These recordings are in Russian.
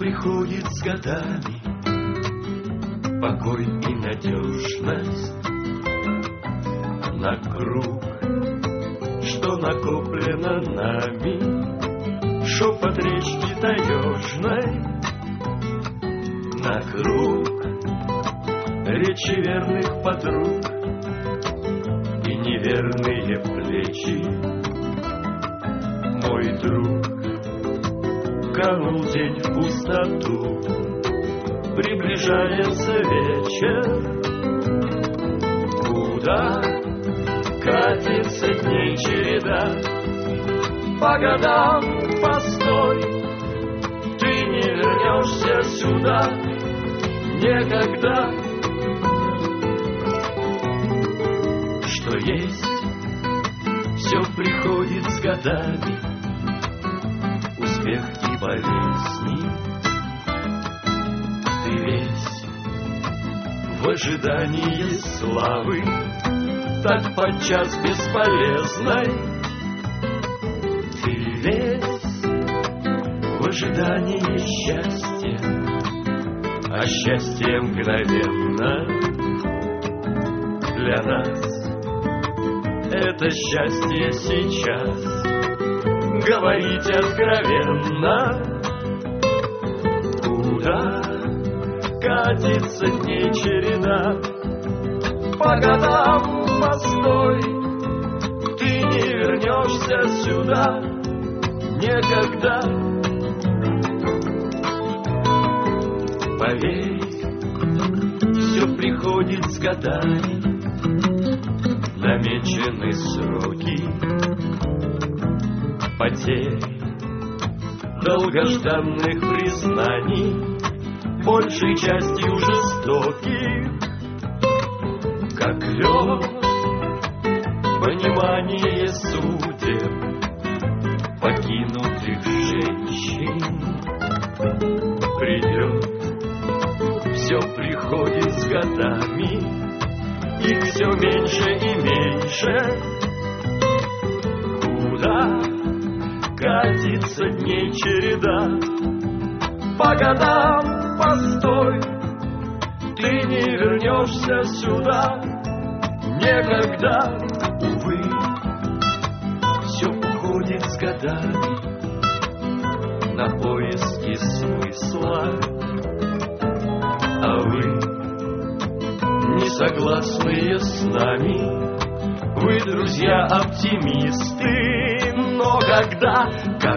приходит с годами, покой и надежность на круг, что накоплено нами, шепот речки таежной на круг, речи верных подруг и неверные плечи. Мой друг, канул день в пустоту, приближается вечер. Куда катится дней череда? По годам постой, ты не вернешься сюда никогда. Что есть, все приходит с годами, успех и болезни. Ты весь в ожидании славы, так подчас бесполезной. Ты весь в ожидании счастья, а счастье мгновенно для нас. Это счастье сейчас говорить откровенно. Куда катится дней череда? По годам постой, ты не вернешься сюда никогда. Поверь, все приходит с годами, намечены сроки потерь, долгожданных признаний, большей частью жестоких, как лед, понимание судеб покинутых женщин. Придет, все приходит с годами, их все меньше и меньше. Куда катится дней череда? По годам постой, ты не вернешься сюда никогда. Увы, все уходит с годами на поиски смысла, а вы, не согласные с нами, вы, друзья, оптимисты. Но когда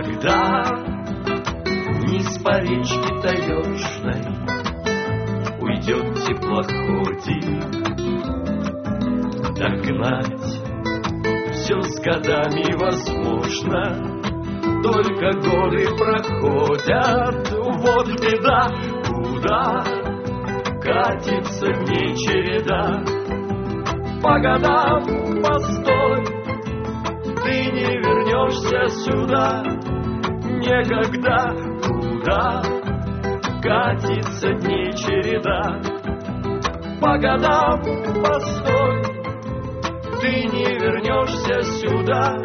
вниз по речке таежной уйдет теплоходик, догнать все с годами возможно, только годы проходят. Вот беда, куда катится дней череда? По годам постой, ты не вернешься сюда никогда. Куда катится дней череда? По годам постой, ты не вернешься сюда.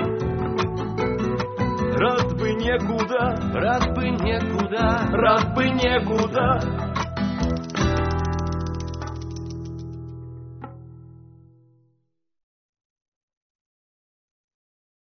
Рад бы некуда, рад бы некуда, рад бы некуда.